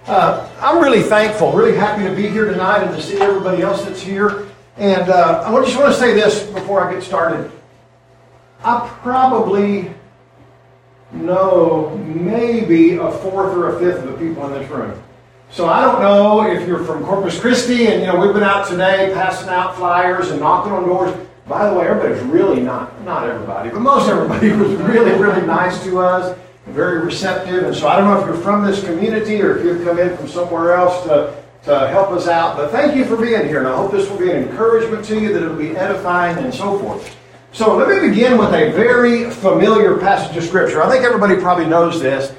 I'm really thankful, really happy to be here tonight and to see everybody else that's here. And I just want to say this before I get started. I probably know maybe a fourth or a fifth of the people in this room. So I don't know if you're from Corpus Christi, and we've been out today passing out flyers and knocking on doors. By the way, everybody's really not everybody, but most everybody was really, really nice to us, very receptive. And so I don't know if you're from this community or if you've come in from somewhere else to help us out. But thank you for being here, and I hope this will be an encouragement to you, that it'll be edifying and so forth. So let me begin with a very familiar passage of Scripture. I think everybody probably knows this.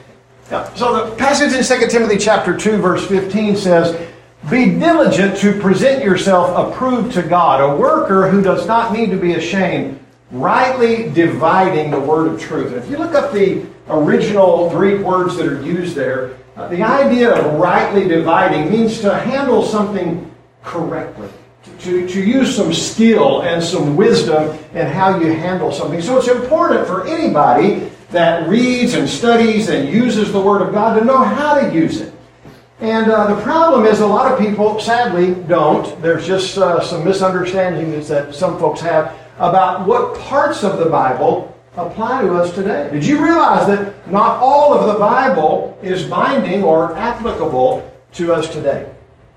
So the passage in 2 Timothy chapter 2, verse 15 says, "Be diligent to present yourself approved to God, a worker who does not need to be ashamed, rightly dividing the word of truth." And if you look up the original Greek words that are used there, the idea of rightly dividing means to handle something correctly, to use some skill and some wisdom in how you handle something. So it's important for anybody that reads and studies and uses the Word of God to know how to use it. And the problem is a lot of people, sadly, don't. There's just some misunderstandings that some folks have about what parts of the Bible apply to us today. Did you realize that not all of the Bible is binding or applicable to us today?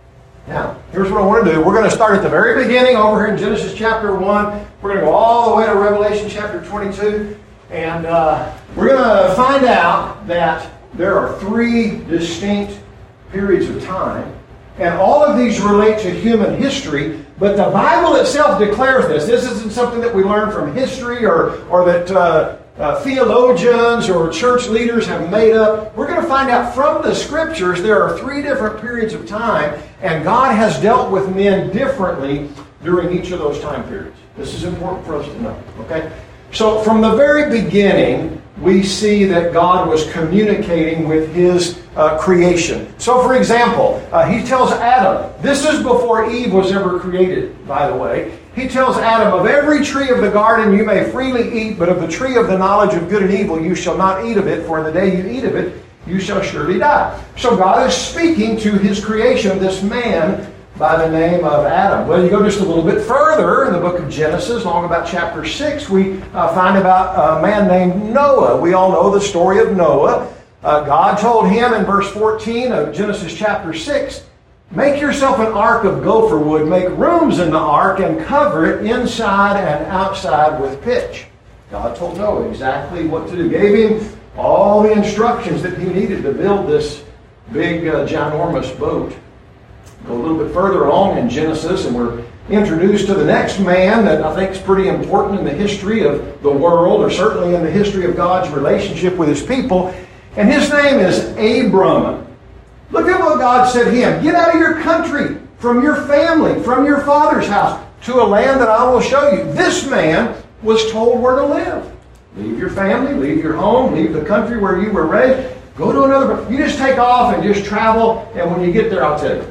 Now, here's what I want to do. We're going to start at the very beginning over here in Genesis chapter 1. We're going to go all the way to Revelation chapter 22. And we're going to find out that there are three distinct periods of time. And all of these relate to human history. But the Bible itself declares this. This isn't something that we learn from history or that theologians or church leaders have made up. We're going to find out from the Scriptures there are three different periods of time, and God has dealt with men differently during each of those time periods. This is important for us to know. Okay? So from the very beginning, we see that God was communicating with His creation. So for example, He tells Adam, this is before Eve was ever created, by the way. He tells Adam, "Of every tree of the garden you may freely eat, but of the tree of the knowledge of good and evil you shall not eat of it, for in the day you eat of it, you shall surely die." So God is speaking to His creation, this man by the name of Adam. Well, you go just a little bit further in the book of Genesis, along about chapter 6, we find about a man named Noah. We all know the story of Noah. God told him in verse 14 of Genesis chapter 6, "Make yourself an ark of gopher wood, make rooms in the ark, and cover it inside and outside with pitch." God told Noah exactly what to do. Gave him all the instructions that he needed to build this big, ginormous boat. Go a little bit further along in Genesis, and we're introduced to the next man that I think is pretty important in the history of the world, or certainly in the history of God's relationship with His people. And his name is Abram. Look at what God said to him. "Get out of your country, from your family, from your father's house, to a land that I will show you." This man was told where to live. Leave your family, leave your home, leave the country where you were raised. Go to another. You just take off and just travel, and when you get there, I'll tell you.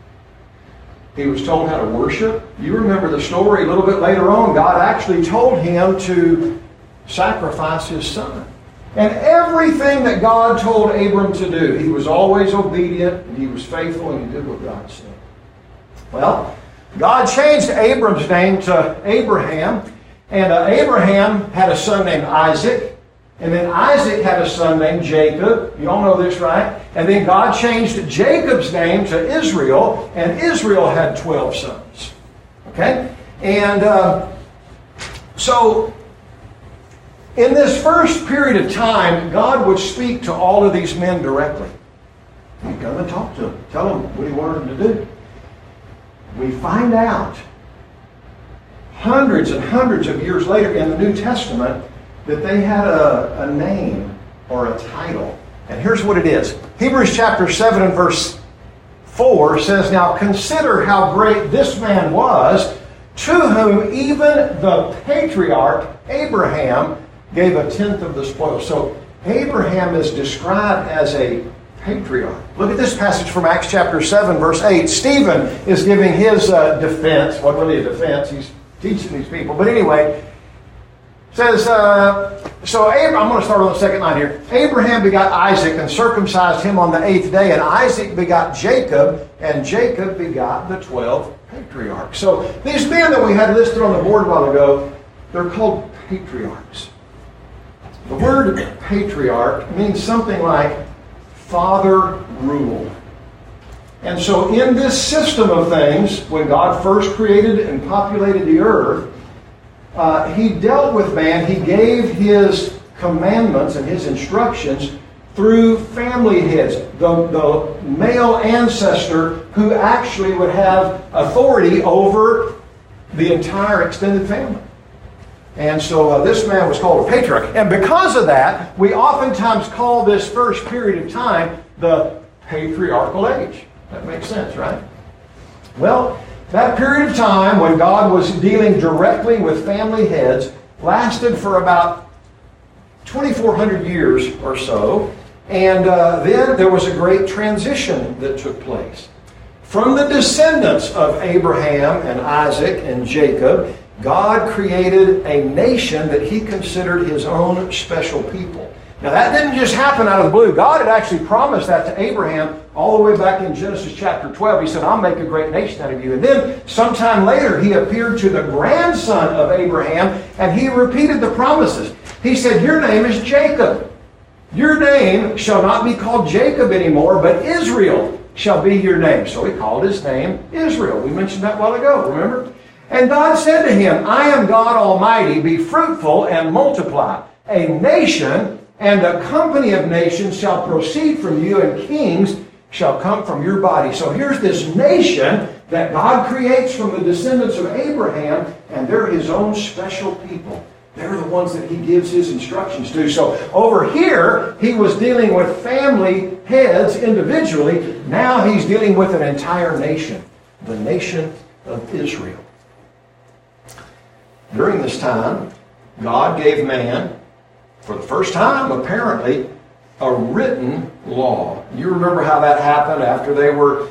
He was told how to worship. You remember the story a little bit later on. God actually told him to sacrifice his son. And everything that God told Abram to do, he was always obedient, and he was faithful, and he did what God said. Well, God changed Abram's name to Abraham, and Abraham had a son named Isaac, and then Isaac had a son named Jacob. You all know this, right? And then God changed Jacob's name to Israel, and Israel had 12 sons. Okay? And so in this first period of time, God would speak to all of these men directly. He'd come and talk to them, tell them what He wanted them to do. We find out hundreds and hundreds of years later in the New Testament that they had a name or a title. And here's what it is. Hebrews chapter 7 and verse 4 says, "Now consider how great this man was, to whom even the patriarch Abraham gave a tenth of the spoil." So Abraham is described as a patriarch. Look at this passage from Acts chapter 7, verse 8. Stephen is giving his defense. Well, really a defense. He's teaching these people. But anyway, says, I'm going to start on the second line here. Abraham begot Isaac and circumcised him on the 8th day, and Isaac begot Jacob, and Jacob begot the 12 patriarchs. So these men that we had listed on the board a while ago, they're called patriarchs. The word patriarch means something like father rule. And so in this system of things, when God first created and populated the earth, he dealt with man. He gave his commandments and his instructions through family heads, the male ancestor who actually would have authority over the entire extended family. And so this man was called a patriarch. And because of that, we oftentimes call this first period of time the patriarchal age. That makes sense, right? Well, that period of time when God was dealing directly with family heads lasted for about 2,400 years or so. And then there was a great transition that took place. From the descendants of Abraham and Isaac and Jacob, God created a nation that he considered his own special people. Now that didn't just happen out of the blue. God had actually promised that to Abraham all the way back in Genesis chapter 12. He said, I'll make a great nation out of you. And then sometime later he appeared to the grandson of Abraham and he repeated the promises. He said, your name is Jacob. Your name shall not be called Jacob anymore, but Israel shall be your name. So he called his name Israel. We mentioned that a while ago, remember? And God said to him, I am God Almighty, be fruitful and multiply. A nation and a company of nations shall proceed from you, and kings shall come from your body. So here's this nation that God creates from the descendants of Abraham, and they're his own special people. They're the ones that he gives his instructions to. So over here, he was dealing with family heads individually. Now he's dealing with an entire nation, the nation of Israel. During this time, God gave man, for the first time, apparently, a written law. You remember how that happened after they were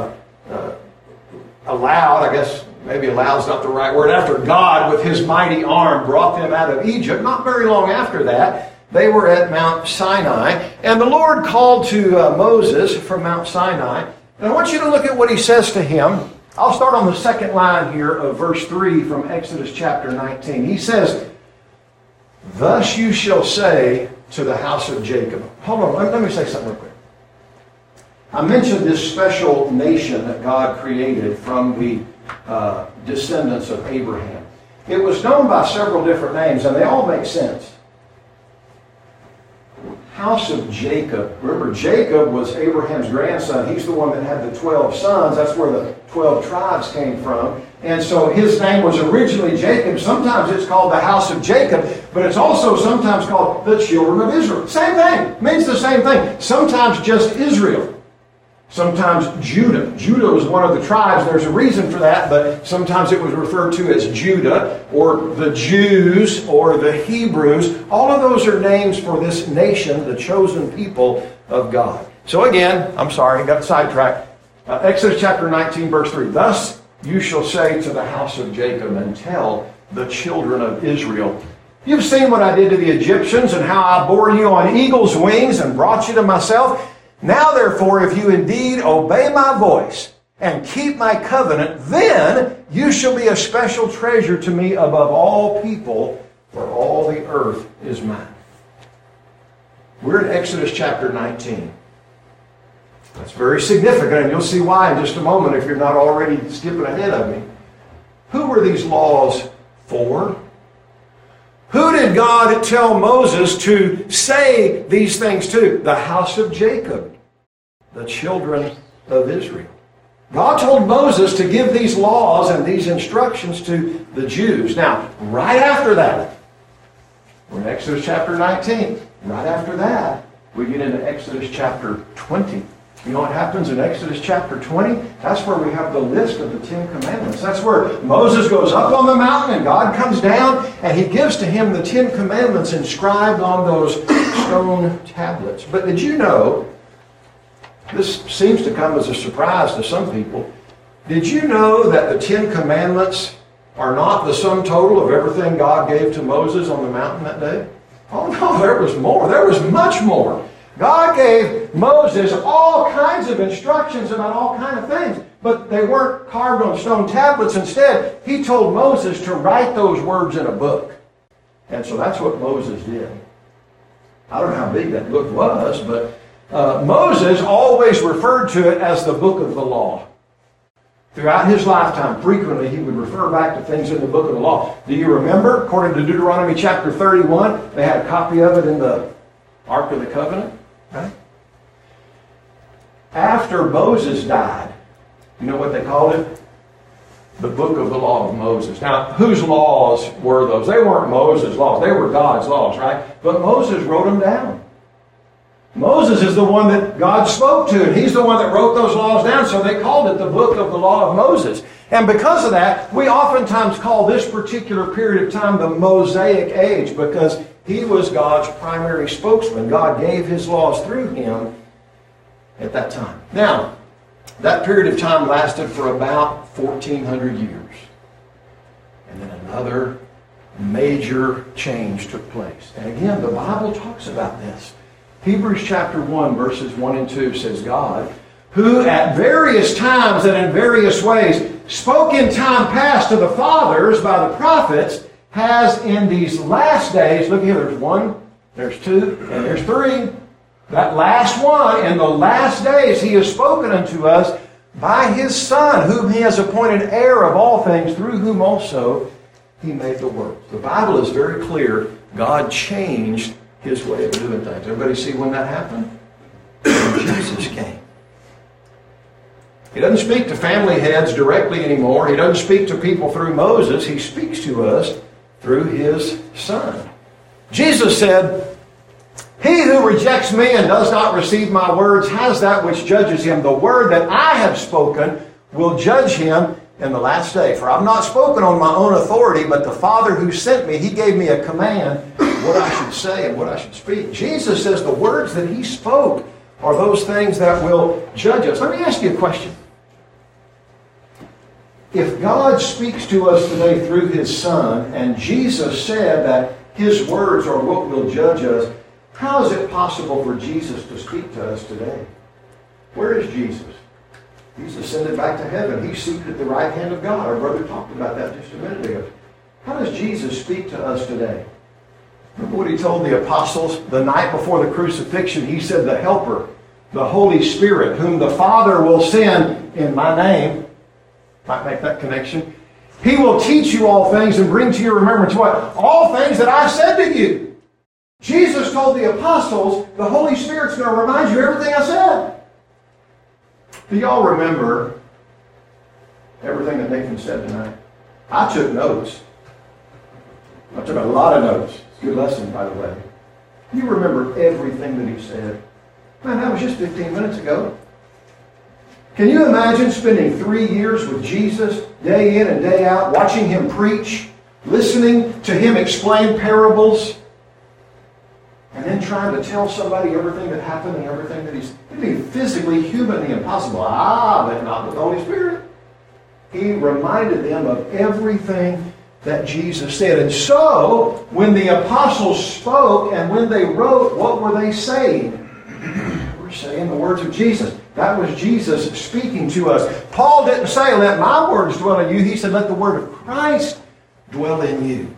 allowed, I guess maybe allowed is not the right word, after God with his mighty arm brought them out of Egypt. Not very long after that, they were at Mount Sinai, and the Lord called to Moses from Mount Sinai. And I want you to look at what he says to him. I'll start on the second line here of verse 3 from Exodus chapter 19. He says, thus you shall say to the house of Jacob. Hold on, let me say something real quick. I mentioned this special nation that God created from the descendants of Abraham. It was known by several different names, and they all make sense. House of Jacob. Remember, Jacob was Abraham's grandson. He's the one that had the 12 sons. That's where the 12 tribes came from. And so his name was originally Jacob. Sometimes it's called the house of Jacob, but it's also sometimes called the children of Israel. Same thing. It means the same thing. Sometimes just Israel. Sometimes Judah. Judah was one of the tribes. There's a reason for that, but sometimes it was referred to as Judah or the Jews or the Hebrews. All of those are names for this nation, the chosen people of God. So again, I'm sorry, I got sidetracked. Exodus chapter 19, verse 3. Thus you shall say to the house of Jacob and tell the children of Israel, you've seen what I did to the Egyptians and how I bore you on eagle's wings and brought you to myself. Now, therefore, if you indeed obey my voice and keep my covenant, then you shall be a special treasure to me above all people, for all the earth is mine. We're in Exodus chapter 19. That's very significant, and you'll see why in just a moment if you're not already skipping ahead of me. Who were these laws for? Who did God tell Moses to say these things to? The house of Jacob, the children of Israel. God told Moses to give these laws and these instructions to the Jews. Now, right after that, we're in Exodus chapter 19. Right after that, we get into Exodus chapter 20. You know what happens in Exodus chapter 20? That's where we have the list of the 10 Commandments. That's where Moses goes up on the mountain and God comes down and he gives to him the 10 Commandments inscribed on those stone tablets. But did you know, this seems to come as a surprise to some people, did you know that the 10 Commandments are not the sum total of everything God gave to Moses on the mountain that day? Oh no, there was more. There was much more. God gave Moses all kinds of instructions about all kinds of things, but they weren't carved on stone tablets. Instead, he told Moses to write those words in a book. And so that's what Moses did. I don't know how big that book was, but Moses always referred to it as the book of the law. Throughout his lifetime, frequently he would refer back to things in the book of the law. Do you remember, according to Deuteronomy chapter 31, they had a copy of it in the Ark of the Covenant? Right? After Moses died, you know what they called it? The book of the law of Moses. Now, whose laws were those? They weren't Moses' laws. They were God's laws, right? But Moses wrote them down. Moses is the one that God spoke to, and he's the one that wrote those laws down, so they called it the book of the law of Moses. And because of that, we oftentimes call this particular period of time the Mosaic age, because he was God's primary spokesman. God gave his laws through him at that time. Now, that period of time lasted for about 1,400 years. And then another major change took place. And again, the Bible talks about this. Hebrews chapter 1, verses 1 and 2 says, God, who at various times and in various ways spoke in time past to the fathers by the prophets, has in these last days, look here, there's 1, there's 2, and there's 3. That last one, in the last days, he has spoken unto us by his Son, whom he has appointed heir of all things, through whom also he made the world. The Bible is very clear. God changed his way of doing things. Everybody see when that happened? When Jesus came. He doesn't speak to family heads directly anymore. He doesn't speak to people through Moses. He speaks to us through his Son. Jesus said, he who rejects me and does not receive my words has that which judges him. The word that I have spoken will judge him in the last day. For I've not spoken on my own authority, but the Father who sent me, he gave me a command what I should say and what I should speak. Jesus says the words that he spoke are those things that will judge us. Let me ask you a question. If God speaks to us today through his Son, and Jesus said that his words are what will judge us, how is it possible for Jesus to speak to us today? Where is Jesus? He's ascended back to heaven. He's seated at the right hand of God. Our brother talked about that just a minute ago. How does Jesus speak to us today? Remember what he told the apostles the night before the crucifixion? He said, the Helper, the Holy Spirit, whom the Father will send in my name. Might make that connection. He will teach you all things and bring to your remembrance what? All things that I said to you. Jesus told the apostles, the Holy Spirit's going to remind you everything I said. Do y'all remember everything that Nathan said tonight? I took notes. I took a lot of notes. It's a good lesson, by the way. You remember everything that he said. Man, that was just 15 minutes ago. Can you imagine spending 3 years with Jesus, day in and day out, watching him preach, listening to him explain parables, and then trying to tell somebody everything that happened and everything that he's... It'd be physically, humanly impossible. But not with the Holy Spirit. He reminded them of everything that Jesus said. And so, when the apostles spoke and when they wrote, what were they saying? They were saying the words of Jesus. That was Jesus speaking to us. Paul didn't say, let my words dwell in you. He said, let the word of Christ dwell in you.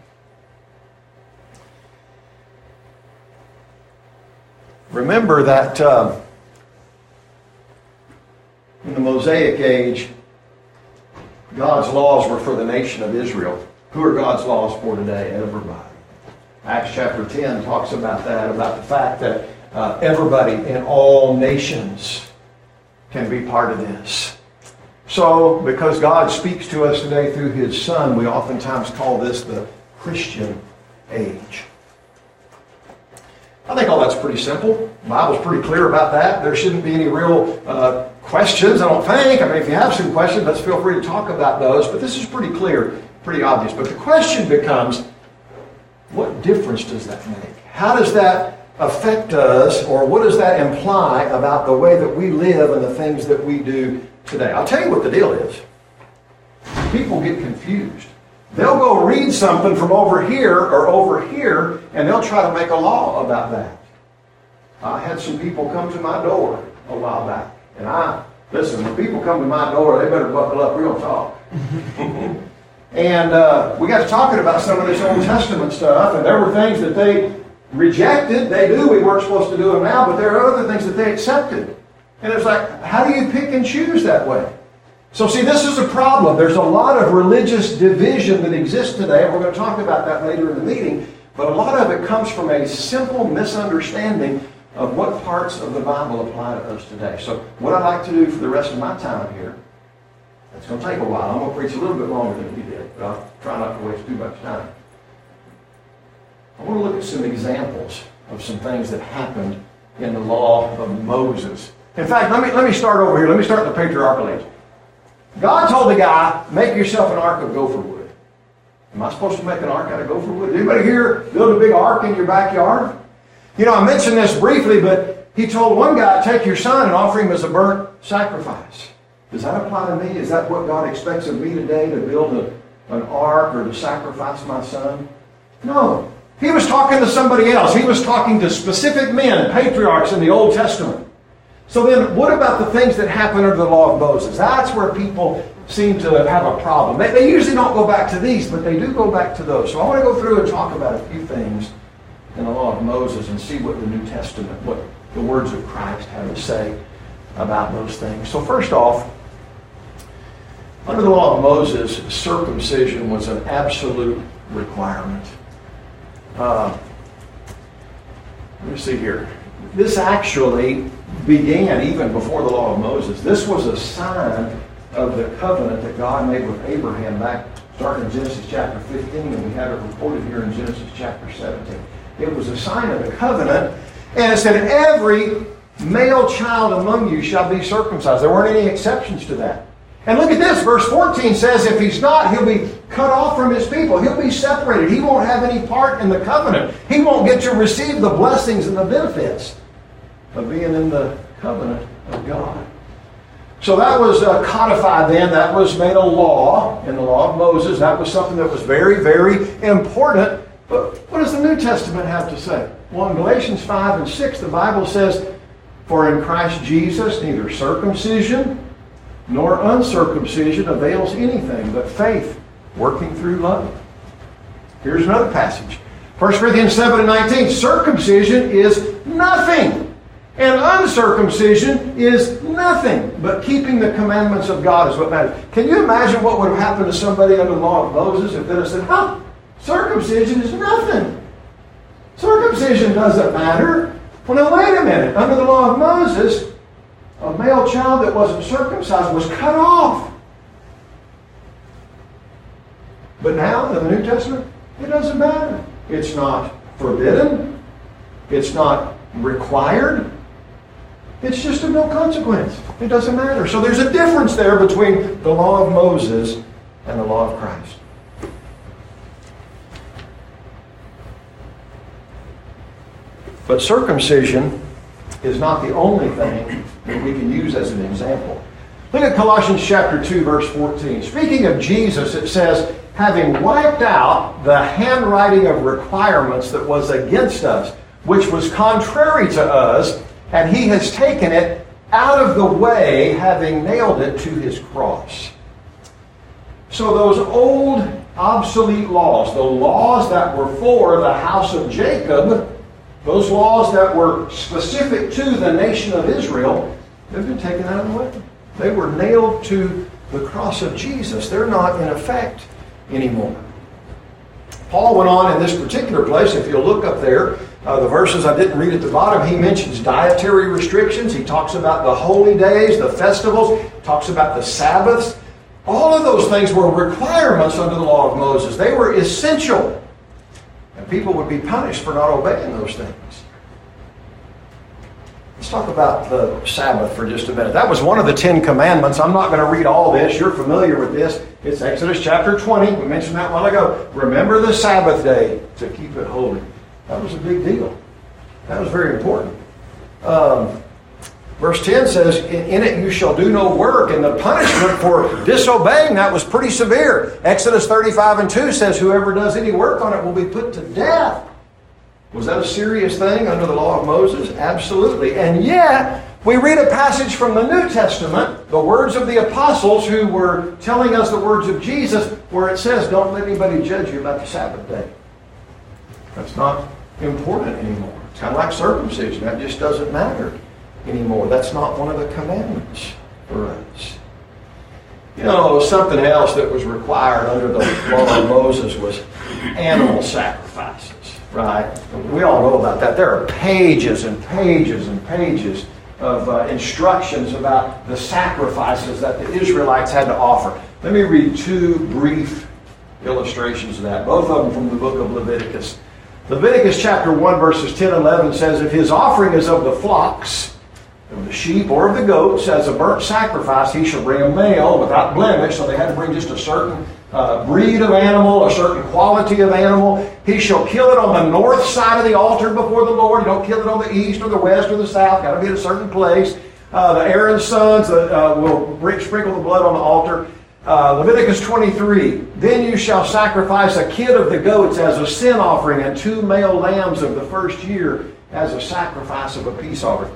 Remember that in the Mosaic age, God's laws were for the nation of Israel. Who are God's laws for today? Everybody. Acts chapter 10 talks about that, about the fact that everybody in all nations can be part of this. So, because God speaks to us today through his Son, we oftentimes call this the Christian age. I think all that's pretty simple. The Bible's pretty clear about that. There shouldn't be any real questions, I don't think. I mean, if you have some questions, let's feel free to talk about those. But this is pretty clear, pretty obvious. But the question becomes, what difference does that make? How does that affect us, or what does that imply about the way that we live and the things that we do today? I'll tell you what the deal is. people get confused. They'll go read something from over here or over here, and they'll try to make a law about that. I had some people come to my door a while back, and listen, when people come to my door, they better buckle up. We're going to talk. And we got to talking about some of this Old Testament stuff, and there were things that they rejected. They knew we weren't supposed to do them now, but there are other things that they accepted. And it's like, how do you pick and choose that way? So see, this is a problem. There's a lot of religious division that exists today, and we're going to talk about that later in the meeting, but a lot of it comes from a simple misunderstanding of what parts of the Bible apply to us today. So what I'd like to do for the rest of my time here, it's going to take a while. I'm going to preach a little bit longer than he did, but I'll try not to waste too much time. I want to look at some examples of some things that happened in the law of Moses. In fact, let me start over here. Let me start in the patriarchal age. God told the guy, make yourself an ark of gopher wood. Am I supposed to make an ark out of gopher wood? Anybody here build a big ark in your backyard? You know, I mentioned this briefly, but he told one guy, take your son and offer him as a burnt sacrifice. Does that apply to me? Is that what God expects of me today, to build an ark or to sacrifice my son? No. He was talking to somebody else. He was talking to specific men, patriarchs in the Old Testament. So then, what about the things that happened under the law of Moses? That's where people seem to have a problem. They usually don't go back to these, but they do go back to those. So I want to go through and talk about a few things in the law of Moses and see what the New Testament, what the words of Christ have to say about those things. So first off, under the law of Moses, circumcision was an absolute requirement. Let me see here. This actually began even before the law of Moses. This was a sign of the covenant that God made with Abraham back starting in Genesis chapter 15, and we have it recorded here in Genesis chapter 17. It was a sign of the covenant, and it said, every male child among you shall be circumcised. There weren't any exceptions to that. And look at this, verse 14 says, if he's not, he'll be cut off from his people. He'll be separated. He won't have any part in the covenant. He won't get to receive the blessings and the benefits of being in the covenant of God. So that was codified then. That was made a law in the law of Moses. That was something that was very, very important. But what does the New Testament have to say? Well, in Galatians 5 and 6, the Bible says, for in Christ Jesus neither circumcision nor uncircumcision avails anything, but faith working through love. Here's another passage. 1 Corinthians 7 and 19, circumcision is nothing, and uncircumcision is nothing, but keeping the commandments of God is what matters. Can you imagine what would have happened to somebody under the law of Moses if they had said, circumcision is nothing. Circumcision doesn't matter. Well, now wait a minute. Under the law of Moses, a male child that wasn't circumcised was cut off. But now, in the New Testament, it doesn't matter. It's not forbidden. It's not required. It's just of no consequence. It doesn't matter. So there's a difference there between the law of Moses and the law of Christ. But circumcision is not the only thing that we can use as an example. Look at Colossians chapter 2, verse 14. Speaking of Jesus, it says, having wiped out the handwriting of requirements that was against us, which was contrary to us, and he has taken it out of the way, having nailed it to his cross. So those old, obsolete laws, the laws that were for the house of Jacob, those laws that were specific to the nation of Israel, they've been taken out of the way. They were nailed to the cross of Jesus. They're not in effect anymore. Paul went on in this particular place, if you'll look up there, the verses I didn't read at the bottom, he mentions dietary restrictions. He talks about the holy days, the festivals, talks about the Sabbaths. All of those things were requirements under the law of Moses. They were essential. And people would be punished for not obeying those things. Let's talk about the Sabbath for just a minute. That was one of the 10 commandments. I'm not going to read all this. You're familiar with this. It's Exodus chapter 20. We mentioned that a while ago. Remember the Sabbath day to keep it holy. That was a big deal. That was very important. Verse 10 says, in it you shall do no work, and the punishment for disobeying that was pretty severe. Exodus 35:2 says, whoever does any work on it will be put to death. Was that a serious thing under the law of Moses? Absolutely. And yet, we read a passage from the New Testament, the words of the apostles who were telling us the words of Jesus, where it says, don't let anybody judge you about the Sabbath day. That's not important anymore. It's kind of like circumcision. That just doesn't matter anymore. That's not one of the commandments for us. You know, something else that was required under the law of Moses was animal sacrifices, right? We all know about that. There are pages and pages and pages of instructions about the sacrifices that the Israelites had to offer. Let me read two brief illustrations of that, both of them from the book of Leviticus. Leviticus chapter 1 verses 10 and 11 says, if his offering is of the flocks, of the sheep or of the goats, as a burnt sacrifice, he shall bring a male without blemish. So they had to bring just a certain breed of animal, a certain quality of animal. He shall kill it on the north side of the altar before the Lord. You don't kill it on the east or the west or the south. Got to be at a certain place. The Aaron's sons will sprinkle the blood on the altar. Leviticus 23, then you shall sacrifice a kid of the goats as a sin offering and 2 male lambs of the first year as a sacrifice of a peace offering.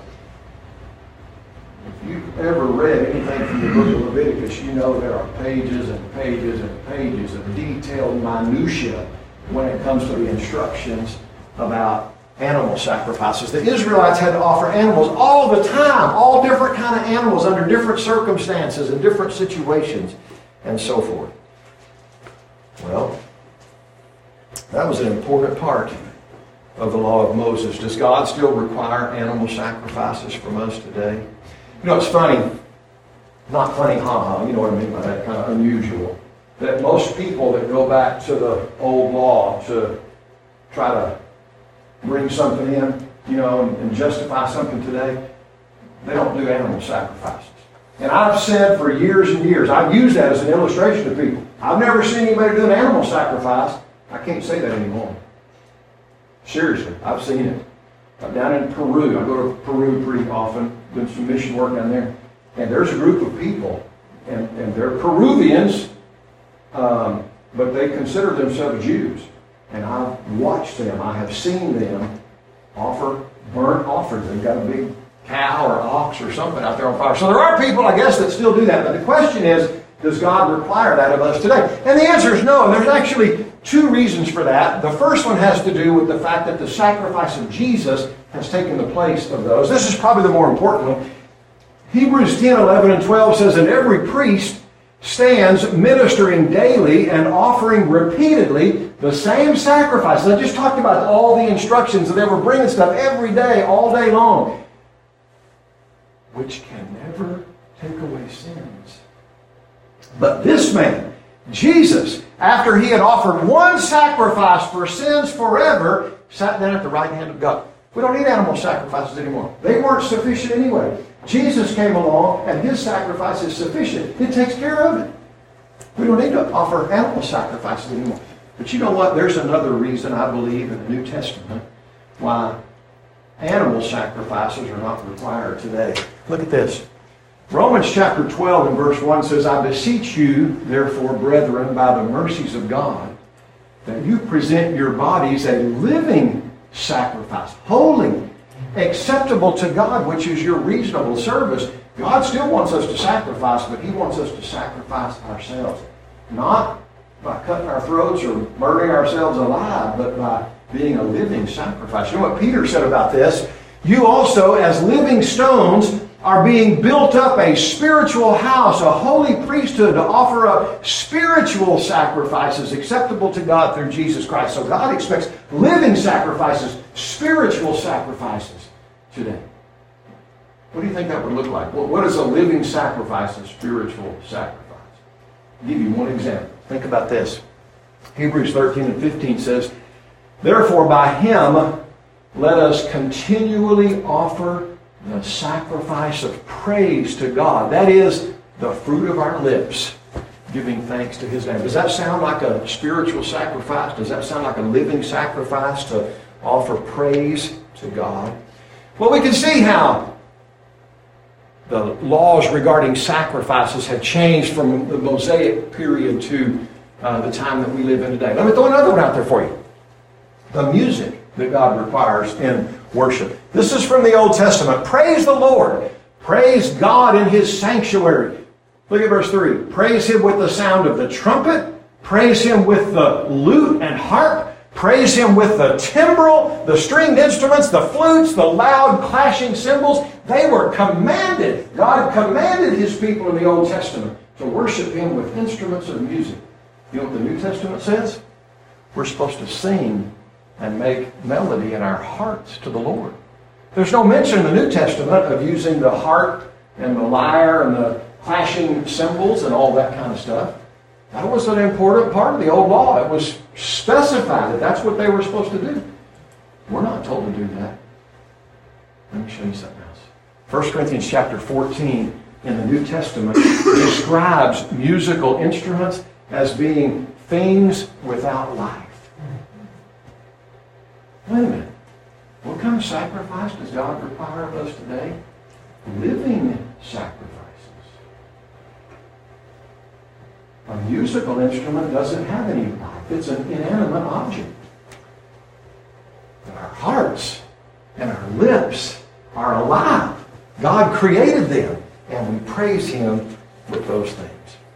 If you've ever read anything from the book of Leviticus, you know there are pages and pages and pages of detailed minutiae when it comes to the instructions about animal sacrifices. The Israelites had to offer animals all the time, all different kind of animals under different circumstances and different situations and so forth. Well, that was an important part of the law of Moses. Does God still require animal sacrifices from us today? You know, it's funny, not funny, you know what I mean by that, kind of unusual, that most people that go back to the old law to try to bring something in, you know, and justify something today, they don't do animal sacrifices. And I've said for years and years, I've used that as an illustration to people. I've never seen anybody do an animal sacrifice. I can't say that anymore. Seriously, I've seen it. I'm down in Peru. I go to Peru pretty often, doing some mission work down there. And there's a group of people, and they're Peruvians, but they consider themselves Jews. And I've watched them, I have seen them offer burnt offerings. They've got a big cow or ox or something out there on fire. So there are people, I guess, that still do that. But the question is, does God require that of us today? And the answer is no. And there's actually two reasons for that. The first one has to do with the fact that the sacrifice of Jesus has taken the place of those. This is probably the more important one. Hebrews 10, 11, and 12 says, and every priest stands ministering daily and offering repeatedly the same sacrifices. I just talked about all the instructions that they were bringing stuff every day, all day long, which can never take away sins. But this man, Jesus, after he had offered one sacrifice for sins forever, sat down at the right hand of God. We don't need animal sacrifices anymore. They weren't sufficient anyway. Jesus came along and his sacrifice is sufficient. It takes care of it. We don't need to offer animal sacrifices anymore. But you know what? There's another reason, I believe, in the New Testament why animal sacrifices are not required today. Look at this. Romans chapter 12 and verse 1 says, I beseech you, therefore, brethren, by the mercies of God, that you present your bodies a living sacrifice, holy, acceptable to God, which is your reasonable service. God still wants us to sacrifice, but he wants us to sacrifice ourselves. Not by cutting our throats or burning ourselves alive, but by being a living sacrifice. You know what Peter said about this? You also, as living stones, are being built up a spiritual house, a holy priesthood, to offer up spiritual sacrifices acceptable to God through Jesus Christ. So God expects living sacrifices, spiritual sacrifices today. What do you think that would look like? Well, what is a living sacrifice, a spiritual sacrifice? I'll give you one example. Think about this. Hebrews 13 and 15 says, therefore by him let us continually offer the sacrifice of praise to God. That is the fruit of our lips, giving thanks to his name. Does that sound like a spiritual sacrifice? Does that sound like a living sacrifice to offer praise to God? Well, we can see how the laws regarding sacrifices had changed from the Mosaic period to the time that we live in today. Let me throw another one out there for you. The music that God requires in worship. This is from the Old Testament. Praise the Lord. Praise God in His sanctuary. Look at verse 3. Praise Him with the sound of the trumpet. Praise Him with the lute and harp. Praise Him with the timbrel, the stringed instruments, the flutes, the loud clashing cymbals. They were commanded. God commanded His people in the Old Testament to worship Him with instruments of music. You know what the New Testament says? We're supposed to sing and make melody in our hearts to the Lord. There's no mention in the New Testament of using the harp and the lyre and the clashing cymbals and all that kind of stuff. That was an important part of the old law. It was specified that that's what they were supposed to do. We're not told to do that. Let me show you something else. 1 Corinthians chapter 14 in the New Testament describes musical instruments as being things without life. Wait a minute. What kind of sacrifice does God require of us today? Living sacrifices. A musical instrument doesn't have any life. It's an inanimate object. But our hearts and our lips are alive. God created them, and we praise Him with those things.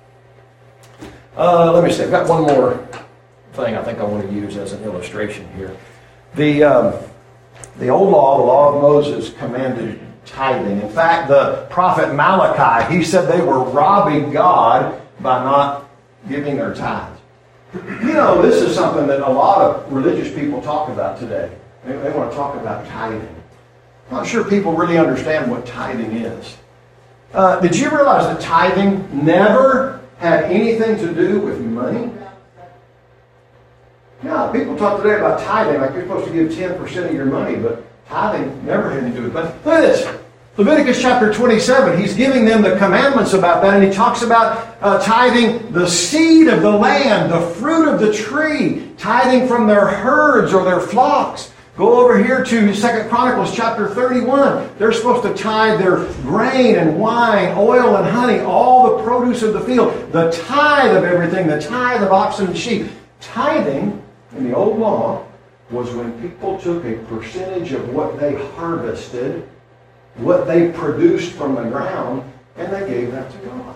Let me see. I've got one more thing I think I want to use as an illustration here. The old law, the law of Moses, commanded tithing. In fact, the prophet Malachi, he said they were robbing God by not giving their tithes. You know, this is something that a lot of religious people talk about today. They want to talk about tithing. I'm not sure people really understand what tithing is. Did you realize that tithing never had anything to do with money? Yeah, people talk today about tithing like you're supposed to give 10% of your money, but tithing never had anything to do with money. Look at this. Leviticus chapter 27, he's giving them the commandments about that, and he talks about tithing the seed of the land, the fruit of the tree, tithing from their herds or their flocks. Go over here to 2 Chronicles chapter 31. They're supposed to tithe their grain and wine, oil and honey, all the produce of the field, the tithe of everything, the tithe of oxen and sheep. Tithing in the old law was when people took a percentage of what they harvested, what they produced from the ground, and they gave that to God.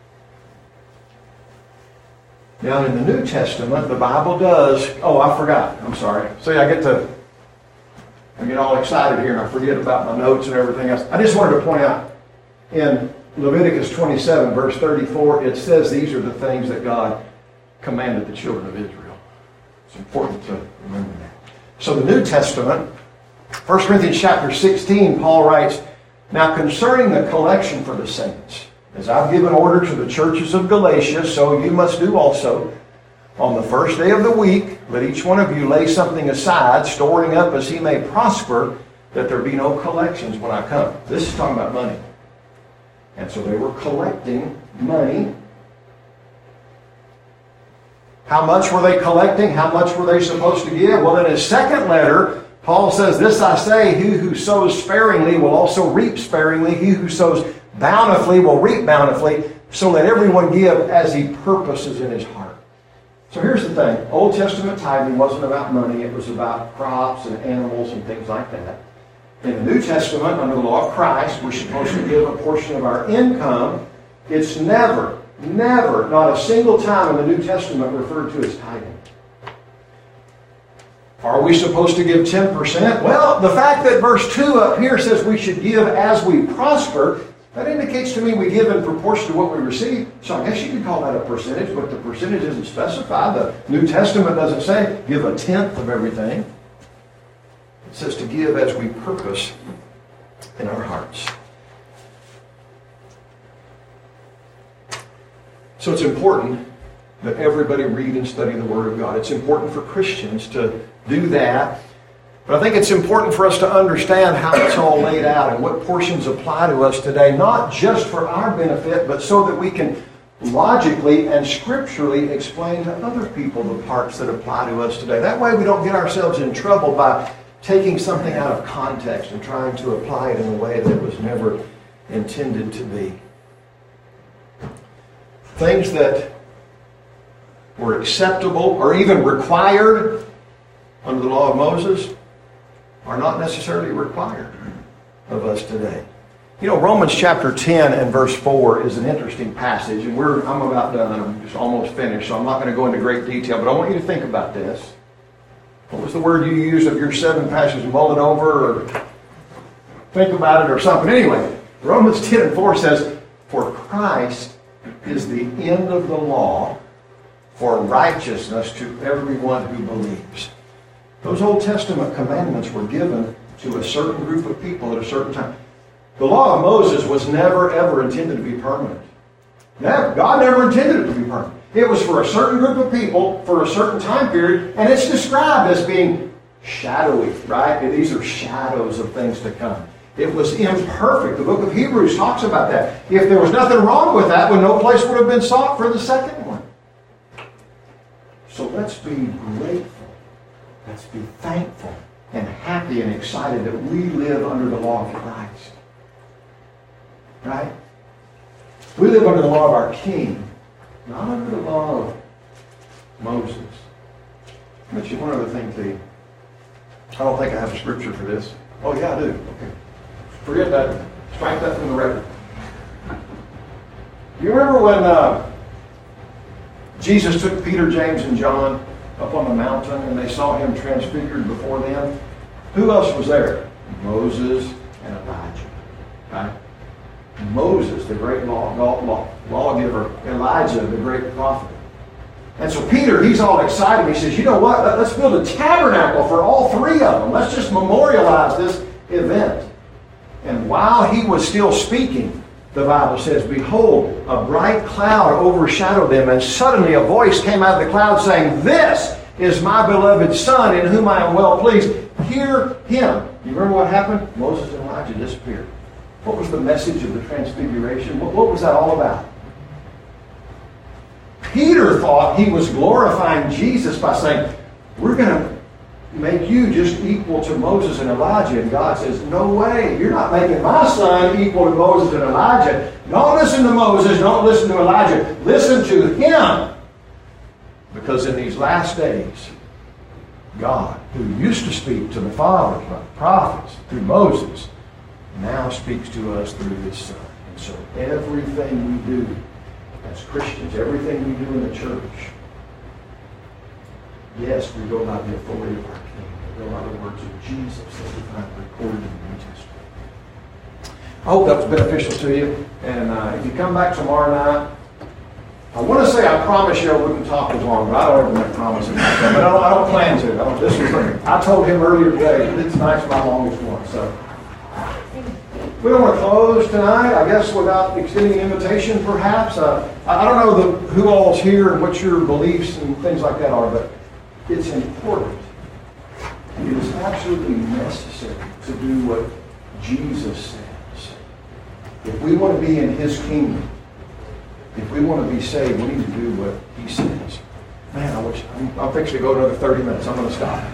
Now in the New Testament, the Bible does... Oh, I forgot. I'm sorry. See, I get all excited here and I forget about my notes and everything else. I just wanted to point out, in Leviticus 27, verse 34, it says these are the things that God commanded the children of Israel. It's important to remember that. So the New Testament, 1 Corinthians chapter 16, Paul writes, "Now concerning the collection for the saints, as I've given order to the churches of Galatia, so you must do also. On the first day of the week, let each one of you lay something aside, storing up as he may prosper, that there be no collections when I come." This is talking about money. And so they were collecting money. How much were they collecting? How much were they supposed to give? Well, in his second letter, Paul says, "This I say, he who sows sparingly will also reap sparingly. He who sows bountifully will reap bountifully. So let everyone give as he purposes in his heart." So here's the thing. Old Testament tithing wasn't about money. It was about crops and animals and things like that. In the New Testament, under the law of Christ, we're supposed to give a portion of our income. It's never, not a single time in the New Testament referred to as tithing. Are we supposed to give 10%? Well, the fact that verse 2 up here says we should give as we prosper, that indicates to me we give in proportion to what we receive. So I guess you could call that a percentage, but the percentage isn't specified. The New Testament doesn't say give a tenth of everything. It says to give as we purpose in our hearts. So it's important that everybody read and study the Word of God. It's important for Christians to do that. But I think it's important for us to understand how it's all laid out and what portions apply to us today, not just for our benefit, but so that we can logically and scripturally explain to other people the parts that apply to us today. That way we don't get ourselves in trouble by taking something out of context and trying to apply it in a way that was never intended to be. Things that were acceptable or even required under the law of Moses are not necessarily required of us today. You know, Romans chapter 10 and verse 4 is an interesting passage, and I'm about done. I'm just almost finished, so I'm not going to go into great detail, but I want you to think about this. What was the word you used of your 7 passages? Mull it over or think about it or something. Anyway, Romans 10 and 4 says, "For Christ is the end of the law for righteousness to everyone who believes." Those Old Testament commandments were given to a certain group of people at a certain time. The law of Moses was never, ever intended to be permanent. Never. God never intended it to be permanent. It was for a certain group of people for a certain time period, and it's described as being shadowy, right? These are shadows of things to come. It was imperfect. The book of Hebrews talks about that. If there was nothing wrong with that, well, no place would have been sought for the second one. So let's be grateful. Let's be thankful and happy and excited that we live under the law of Christ. Right? We live under the law of our King, not under the law of Moses. I'll mention one other thing to you. I don't think I have a scripture for this. Oh, yeah, I do. Okay. Forget that. Strike that from the record. You remember when Jesus took Peter, James, and John up on the mountain and they saw him transfigured before them? Who else was there? Moses and Elijah. Right? Moses, the great lawgiver. Elijah, the great prophet. And so Peter, he's all excited. He says, you know what? Let's build a tabernacle for all 3 of them. Let's just memorialize this event. And while he was still speaking, the Bible says, behold, a bright cloud overshadowed them, and suddenly a voice came out of the cloud saying, this is my beloved Son, in whom I am well pleased. Hear him. You remember what happened? Moses and Elijah disappeared. What was the message of the transfiguration? What was that all about? Peter thought he was glorifying Jesus by saying, we're going to make you just equal to Moses and Elijah. And God says, no way. You're not making my son equal to Moses and Elijah. Don't listen to Moses. Don't listen to Elijah. Listen to him. Because in these last days, God, who used to speak to the fathers by the prophets through Moses, now speaks to us through his Son. And so everything we do as Christians, everything we do in the church, yes, we go by the authority of our King. We go by the words of Jesus that we find recorded in the New Testament. I hope that was beneficial to you. And if you come back tomorrow night, I want to say I promise you I wouldn't talk as long, but I don't ever make promises like that. But I don't plan to. I told him earlier today that tonight's my longest one. So we don't want to close tonight, I guess, without extending an invitation, perhaps. I don't know who all's here and what your beliefs and things like that are, but it's important. It is absolutely necessary to do what Jesus says. If we want to be in his kingdom, if we want to be saved, we need to do what he says. Man, I'm fixing to go another 30 minutes. I'm going to stop.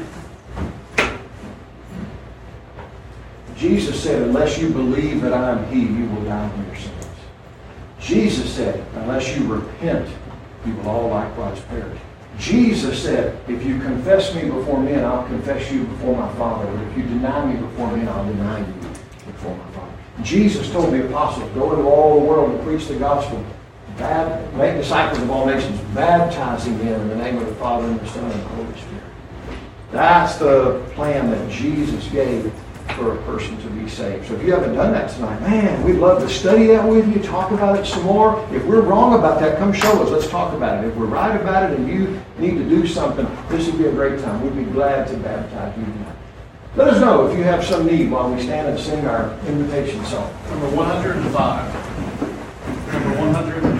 Jesus said, unless you believe that I am he, you will die in your sins. Jesus said, unless you repent, you will all likewise perish. Jesus said, if you confess me before men, I'll confess you before my Father. But if you deny me before men, I'll deny you before my Father. Jesus told the apostles, go into all the world and preach the gospel. Make disciples of all nations, baptizing them in the name of the Father and the Son and the Holy Spirit. That's the plan that Jesus gave for a person to be saved. So if you haven't done that tonight, man, we'd love to study that with you, talk about it some more. If we're wrong about that, come show us. Let's talk about it. If we're right about it and you need to do something, this would be a great time. We'd be glad to baptize you tonight. Let us know if you have some need while we stand and sing our invitation song. Number 105. Number 105.